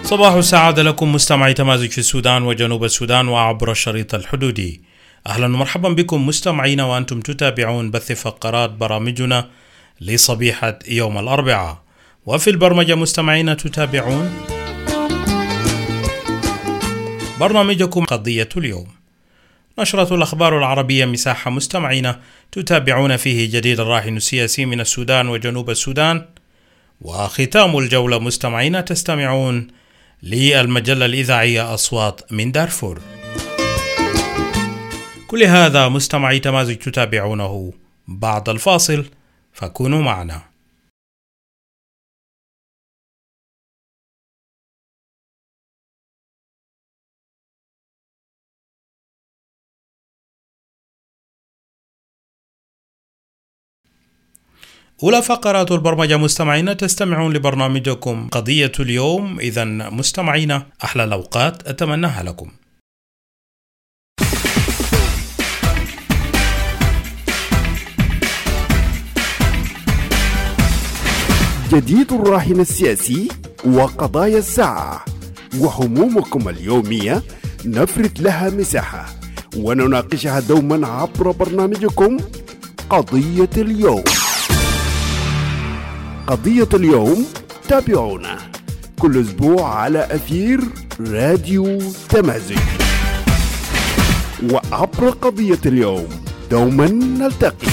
صباح السعادة لكم مستمعي تمازج في السودان وجنوب السودان وعبر الشريط الحدودي. أهلا ومرحبا بكم مستمعين وأنتم تتابعون بث فقرات برامجنا لصبيحة يوم الأربعاء. وفي البرمجة مستمعين تتابعون برنامجكم قضية اليوم، نشرة الأخبار العربية مساحة مستمعين تتابعون فيه جديد الراهن السياسي من السودان وجنوب السودان. وختام الجولة مستمعين تستمعون للمجلة الإذاعية أصوات من دارفور. كل هذا مستمعي تمازج تتابعونه بعد الفاصل، فكونوا معنا. أولى فقرات البرمجة مستمعين تستمعون لبرنامجكم قضية اليوم. إذن مستمعين أحلى الأوقات أتمناها لكم. جديد الراهن السياسي وقضايا الساعة وهمومكم اليومية نفرد لها مساحة ونناقشها دوما عبر برنامجكم قضية اليوم. قضية اليوم تابعونا كل أسبوع على أثير راديو تمازج، وعبر قضية اليوم دوما نلتقي.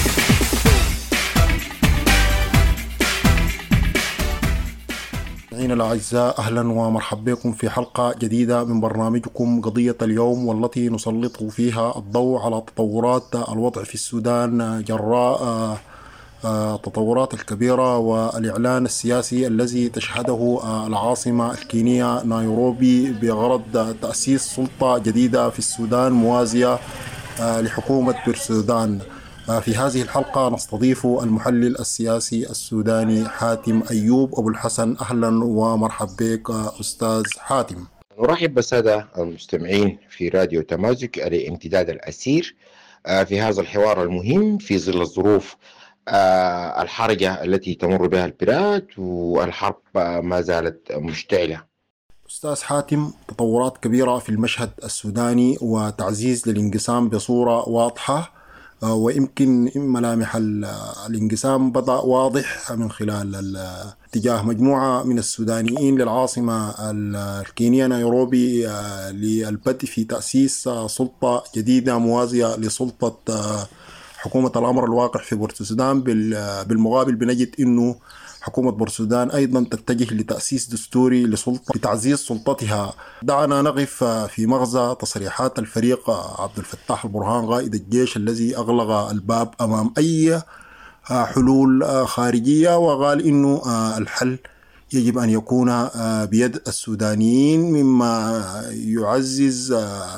مستمعينا الأعزاء، أهلا ومرحبا بكم في حلقة جديدة من برنامجكم قضية اليوم، والتي نسلط فيها الضوء على تطورات الوضع في السودان جراء التطورات الكبيرة والإعلان السياسي الذي تشهده العاصمة الكينية نيروبي بغرض تأسيس سلطة جديدة في السودان موازية لحكومة بورسودان. في هذه الحلقة نستضيف المحلل السياسي السوداني حاتم أيوب أبو الحسن. أهلا ومرحبا بك أستاذ حاتم. نرحب بالسادة المستمعين في راديو تمازج لامتداد الأسير في هذا الحوار المهم في ظل الظروف الحرجة التي تمر بها البلاد والحرب ما زالت مشتعلة. أستاذ حاتم، تطورات كبيرة في المشهد السوداني وتعزيز للانقسام بصورة واضحة، ويمكن ملامح الانقسام بدأ واضح من خلال اتجاه مجموعة من السودانيين للعاصمة الكينية نيروبي للبدء في تأسيس سلطة جديدة موازية لسلطة حكومة الأمر الواقع في بورسودان. بالمقابل بنجد أنه حكومة بورسودان أيضا تتجه لتأسيس دستوري لتعزيز سلطتها. دعنا نقف في مغزى تصريحات الفريق عبد الفتاح البرهان قائد الجيش الذي أغلق الباب أمام أي حلول خارجية، وقال أنه الحل يجب أن يكون بيد السودانيين، مما يعزز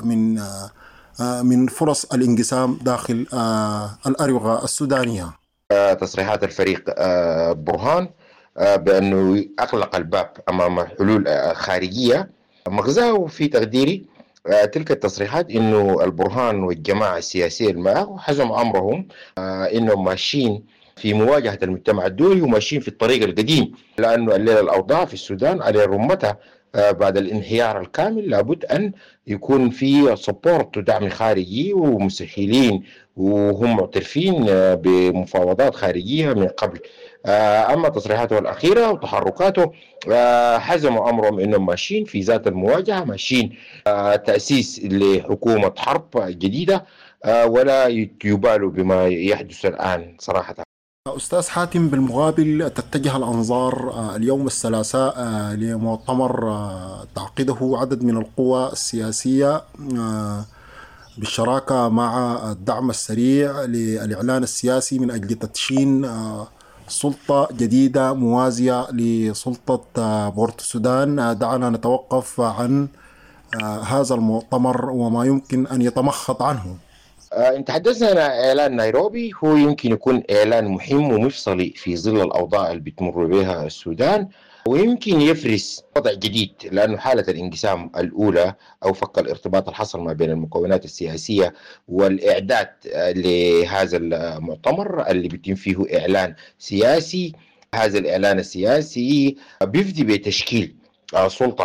من فرص الانقسام داخل الأروقة السودانية. تصريحات الفريق برهان بأنه أغلق الباب أمام حلول خارجية، مغزاه في تقديري تلك التصريحات إنه البرهان والجماعة السياسية المعه حزم أمرهم، إنهم ماشيين في مواجهة المجتمع الدولي وماشيين في الطريق القديم، لأنه الليلة الأوضاع في السودان على رمتها بعد الانهيار الكامل لابد أن يكون في سبورت ودعم خارجي ومسهلين، وهم معترفين بمفاوضات خارجية من قبل. أما تصريحاته الأخيرة وتحركاته حزموا أمرهم أنهم ماشيين في ذات المواجهة، ماشيين تأسيس لحكومة حرب جديدة، ولا يبالوا بما يحدث الآن صراحة. أستاذ حاتم، بالمقابل تتجه الأنظار اليوم الثلاثاء لمؤتمر تعقده عدد من القوى السياسية بالشراكة مع الدعم السريع للإعلان السياسي من أجل تدشين سلطة جديدة موازية لسلطة بورسودان. دعنا نتوقف عن هذا المؤتمر وما يمكن أن يتمخض عنه. انت حدثنا عن اعلان نيروبي، هو يمكن يكون اعلان مهم ومفصلي في ظل الاوضاع اللي بتمر بها السودان، ويمكن يفرز وضع جديد، لانه حاله الانقسام الاولى او فك الارتباط اللي حصل ما بين المكونات السياسيه والاعداد لهذا المؤتمر اللي بيتم فيه اعلان سياسي. هذا الاعلان السياسي بيفضي بتشكيل سلطه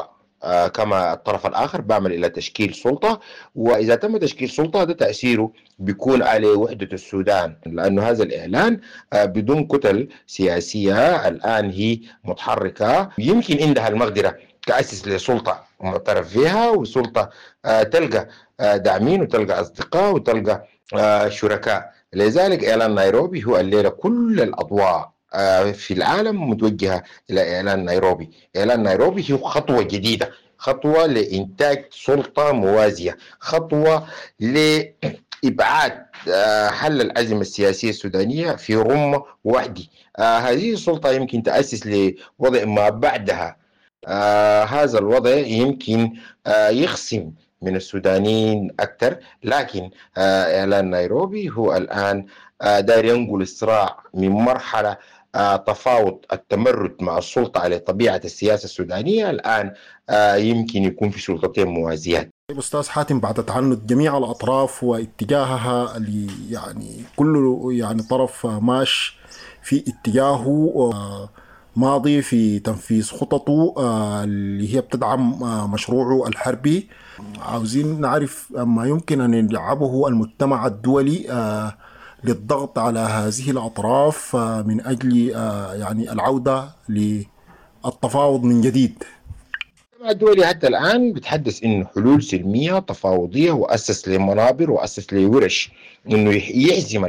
كما الطرف الآخر بيعمل إلى تشكيل سلطة. وإذا تم تشكيل سلطة ده تأثيره بيكون على وحدة السودان، لأنه هذا الإعلان بدون كتل سياسية الآن هي متحركة يمكن عندها المقدرة تأسس لسلطة معترف فيها، وسلطة تلقى داعمين وتلقى أصدقاء وتلقى شركاء. لذلك إعلان نيروبي هو الليلة كل الأضواء في العالم متوجهة إلى إعلان نيروبي. إعلان نيروبي هو خطوة جديدة، خطوة لإنتاج سلطة موازية، خطوة لإبعاد حل الأزمة السياسية السودانية في رمة واحدة. هذه السلطة يمكن تأسس لوضع ما بعدها. هذا الوضع يمكن يخصم من السودانيين أكثر، لكن إعلان نيروبي هو الآن داير ينقل الصراع من مرحلة تفاوض التمرد مع السلطة على طبيعة السياسة السودانية، الآن يمكن يكون في سلطتين موازيات. طيب أستاذ حاتم، بعد تعنت جميع الأطراف واتجاهها يعني كل يعني طرف ماش في اتجاهه ماضي في تنفيذ خططه اللي هي بتدعم مشروعه الحربي، عاوزين نعرف ما يمكن أن يلعبه المجتمع الدولي للضغط على هذه الأطراف من أجل يعني العودة للتفاوض من جديد. الدولي حتى الآن بتحدث إنه حلول سلمية تفاوضية، وأسس لمنابر وأسس لورش إنه يحزم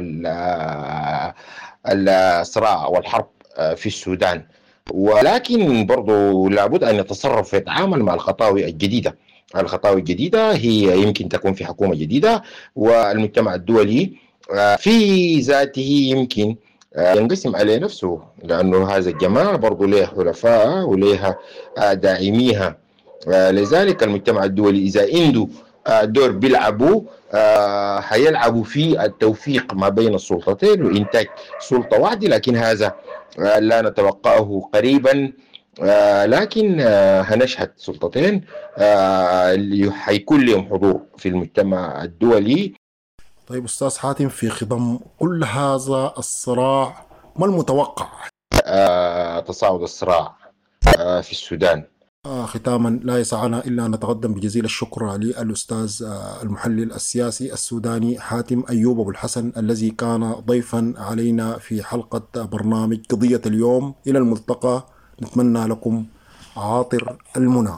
الصراع والحرب في السودان. ولكن برضو لابد أن يتصرف ويتعامل مع الخطاوي الجديدة. الخطاوي الجديدة هي يمكن تكون في حكومة جديدة، والمجتمع الدولي في ذاته يمكن ينقسم عليه نفسه، لأنه هذا الجماعة برضو لها حلفاء ولها داعميها. لذلك المجتمع الدولي إذا عنده دور بيلعبوا هيلعبوا في التوفيق ما بين السلطتين وإنتاج سلطة واحدة، لكن هذا لا نتوقعه قريبا. لكن هنشهد سلطتين اللي حيكون لهم حضور في المجتمع الدولي. طيب أستاذ حاتم، في خضم كل هذا الصراع ما المتوقع؟ تصاعد الصراع في السودان. ختاما لا يسعنا إلا أن نتقدم بجزيل الشكر للأستاذ المحلل السياسي السوداني حاتم أيوب أبو الحسن الذي كان ضيفا علينا في حلقة برنامج قضية اليوم. إلى الملتقى، نتمنى لكم عاطر المنى.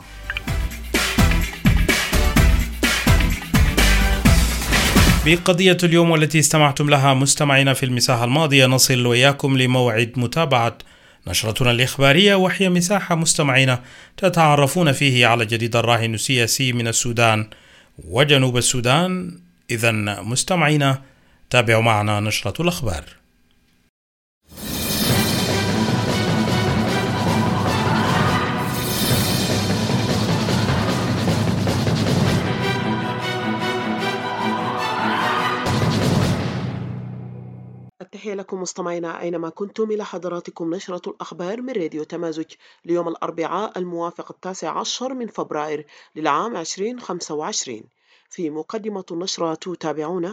بقضية اليوم والتي استمعتم لها مستمعينا في المساحة الماضية، نصل وإياكم لموعد متابعة نشرتنا الإخبارية، وهي مساحة مستمعين تتعرفون فيه على جديد الراهن السياسي من السودان وجنوب السودان. إذن مستمعين، تابعوا معنا نشرة الأخبار. التحية لكم مستمعينا أينما كنتم، إلى حضراتكم نشرة الأخبار من راديو تمازج ليوم الأربعاء الموافق 19 من فبراير للعام 2025. في مقدمة النشرة تتابعون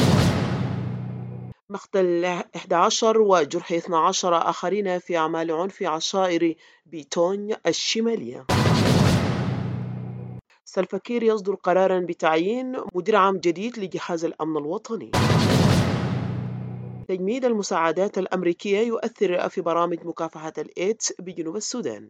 مقتل 11 وجرح 12 آخرين في أعمال عنف عشائر بيتونيا الشمالية. سلفا-كير يصدر قرارا بتعيين مدير عام جديد لجهاز الأمن الوطني. تجميد المساعدات الأمريكية يؤثر في برامج مكافحة الإيدز بجنوب السودان.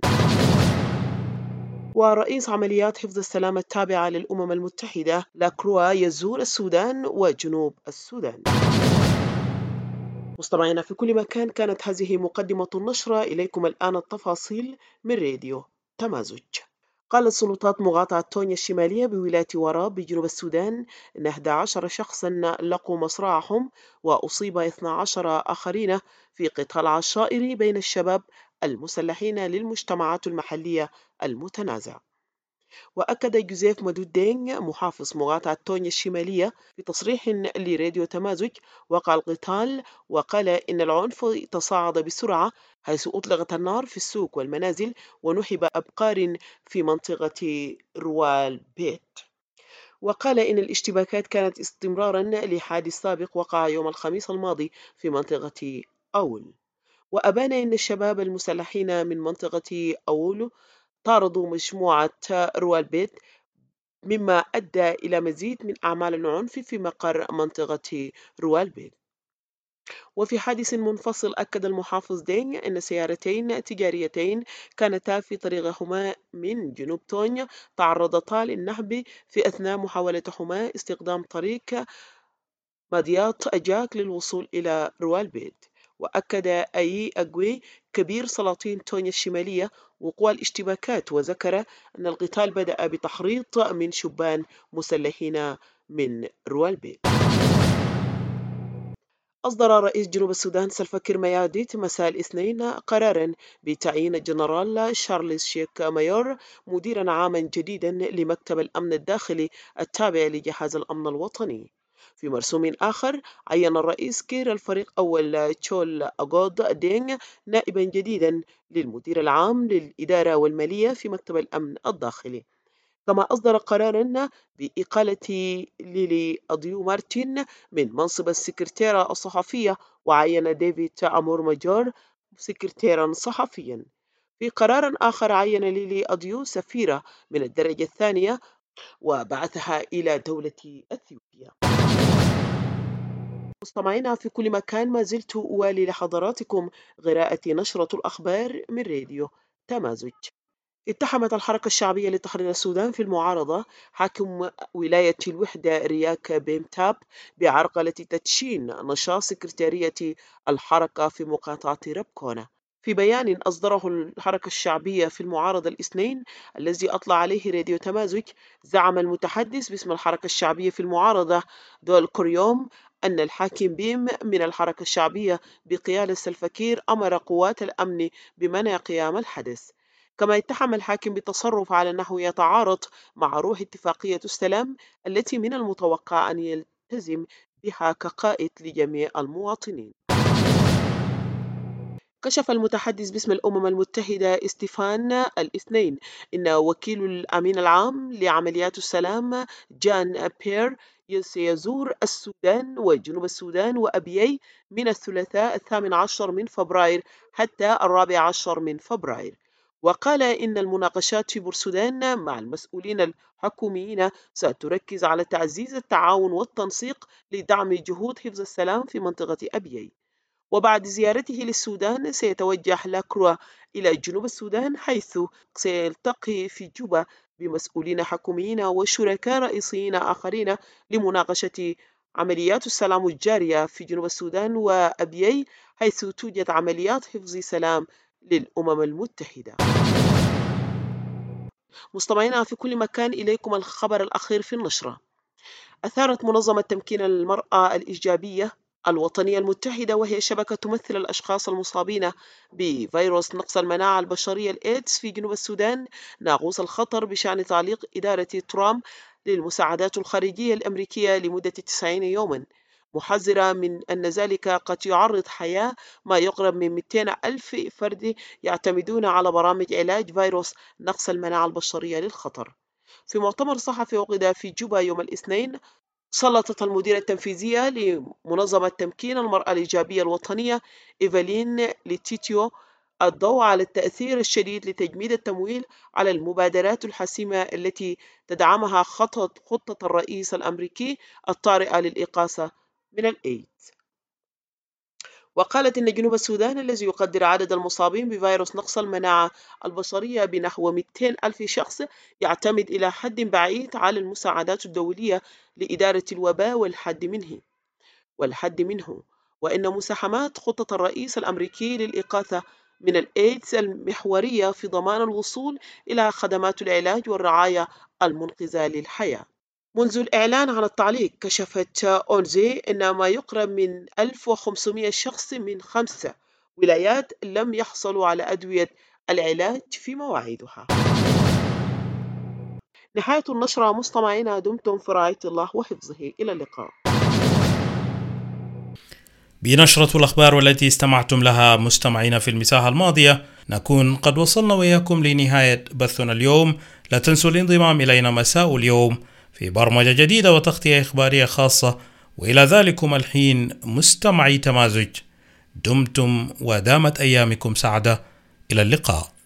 ورئيس عمليات حفظ السلام التابعة للأمم المتحدة لاكروا يزور السودان وجنوب السودان. مستمعينا في كل مكان، كانت هذه مقدمة النشرة. إليكم الآن التفاصيل من راديو تمازج. قالت سلطات مقاطعة تونيا الشمالية بولاية وراب بجنوب السودان أن 11 شخصاً لقوا مصرعهم، وأصيب 12 آخرين في قتال عشائري بين الشباب المسلحين للمجتمعات المحلية المتنازع. وأكد جوزيف مدود دينغ محافظ مقاطعة تونيا الشمالية في تصريح لراديو تمازج وقع القتال، وقال إن العنف تصاعد بسرعة، حيث أطلقت النار في السوق والمنازل ونحب أبقار في منطقة روال بيت. وقال إن الاشتباكات كانت استمرارا لحادث سابق وقع يوم الخميس الماضي في منطقة أول. وأبان إن الشباب المسلحين من منطقة أول طاردوا مجموعة روالبيت، مما أدى إلى مزيد من أعمال العنف في مقر منطقة روالبيت. وفي حادث منفصل أكد المحافظ ديني أن سيارتين تجاريتين كانتا في طريقهما من جنوب تونيا تعرضتا للنهب في أثناء محاولتهما استخدام طريق مضياط أجاك للوصول إلى روالبيت. وأكد أي أجوي كبير سلاطين تونيا الشمالية وقوع الاشتباكات، وذكر أن القتال بدأ بتحريض من شبان مسلحين من روالبيت. أصدر رئيس جنوب السودان سلفا كير مياديت مساء الاثنين قراراً بتعيين الجنرال شارلز شيك مايور مديراً عاماً جديداً لمكتب الأمن الداخلي التابع لجهاز الأمن الوطني. في مرسوم آخر عين الرئيس كير الفريق أول تشول أغود دينغ نائباً جديداً للمدير العام للإدارة والمالية في مكتب الأمن الداخلي. كما أصدر قراراً بإقالة ليلي أديو مارتين من منصب السكرتيرة الصحفية، وعين ديفيد أمور ماجور سكرتيراً صحفياً. في قرار آخر عين ليلي أديو سفيرة من الدرجة الثانية وبعثها إلى دولة أثيوبيا. مستمعينا في كل مكان، ما زلت أوالي لحضراتكم قراءة نشرة الأخبار من راديو تمازج. اتهمت الحركة الشعبية لتحرير السودان في المعارضة حاكم ولاية الوحدة رياك بيمتاب بعرقلة تدشين نشاط سكرتارية الحركة في مقاطعة ربكونة. في بيان أصدره الحركة الشعبية في المعارضة الاثنين الذي أطلع عليه راديو تمازج، زعم المتحدث باسم الحركة الشعبية في المعارضة دول كوريوم أن الحاكم بيم من الحركة الشعبية بقيادة سلفا كير أمر قوات الأمن بمنع قيام الحدث. كما اتهم الحاكم بالتصرف على نحو يتعارض مع روح اتفاقية السلام التي من المتوقع أن يلتزم بها كقائد لجميع المواطنين. كشف المتحدث باسم الأمم المتحدة ستيفان الاثنين إن وكيل الأمين العام لعمليات السلام جان بير سيزور السودان وجنوب السودان وأبيي من الثلاثاء 18 من فبراير حتى 14 من فبراير. وقال إن المناقشات في بورسودان مع المسؤولين الحكوميين ستركز على تعزيز التعاون والتنسيق لدعم جهود حفظ السلام في منطقة أبيي. وبعد زيارته للسودان سيتوجه لاكروا إلى جنوب السودان، حيث سيلتقي في جوبا بمسؤولين حكوميين وشركاء رئيسيين آخرين لمناقشة عمليات السلام الجارية في جنوب السودان وأبيي، حيث توجد عمليات حفظ سلام للأمم المتحدة. مستمعينا في كل مكان، إليكم الخبر الأخير في النشرة. أثارت منظمة تمكين المرأة الإيجابية الوطنية المتحدة، وهي شبكة تمثل الأشخاص المصابين بفيروس نقص المناعة البشرية الإيدز في جنوب السودان، ناقوس الخطر بشأن تعليق إدارة ترامب للمساعدات الخارجية الأمريكية لمدة 90 يوما، محذرة من أن ذلك قد يعرض حياة ما يقرب من 200 ألف فرد يعتمدون على برامج علاج فيروس نقص المناعة البشرية للخطر. في مؤتمر صحفي عقد في جوبا يوم الاثنين، سلطت المديرة التنفيذية لمنظمة تمكين المرأة الإيجابية الوطنية إيفالين ليتيتيو الضوء على التأثير الشديد لتجميد التمويل على المبادرات الحاسمة التي تدعمها خطة الرئيس الأمريكي الطارئة للإقاصة من الإيدز. وقالت إن جنوب السودان الذي يقدر عدد المصابين بفيروس نقص المناعة البشرية بنحو 200 ألف شخص يعتمد إلى حد بعيد على المساعدات الدولية لإدارة الوباء والحد منه، وإن مساهمات خطة الرئيس الأمريكي للإغاثة من الإيدز المحورية في ضمان الوصول إلى خدمات العلاج والرعاية المنقذة للحياة. منذ الإعلان عن التعليق، كشفت أونزي أن ما يقرب من 1500 شخص من 5 ولايات لم يحصلوا على أدوية العلاج في مواعيدها. نهاية النشرة. مستمعينا، دمتم في رعاية الله وحفظه. إلى اللقاء. بنشرة الأخبار والتي استمعتم لها مستمعينا في المساحة الماضية نكون قد وصلنا وإياكم لنهاية بثنا اليوم. لا تنسوا الانضمام إلينا مساء اليوم في برمجة جديدة وتغطية إخبارية خاصة، وإلى ذلكم الحين مستمعي تمازج، دمتم ودامت أيامكم سعدة. إلى اللقاء.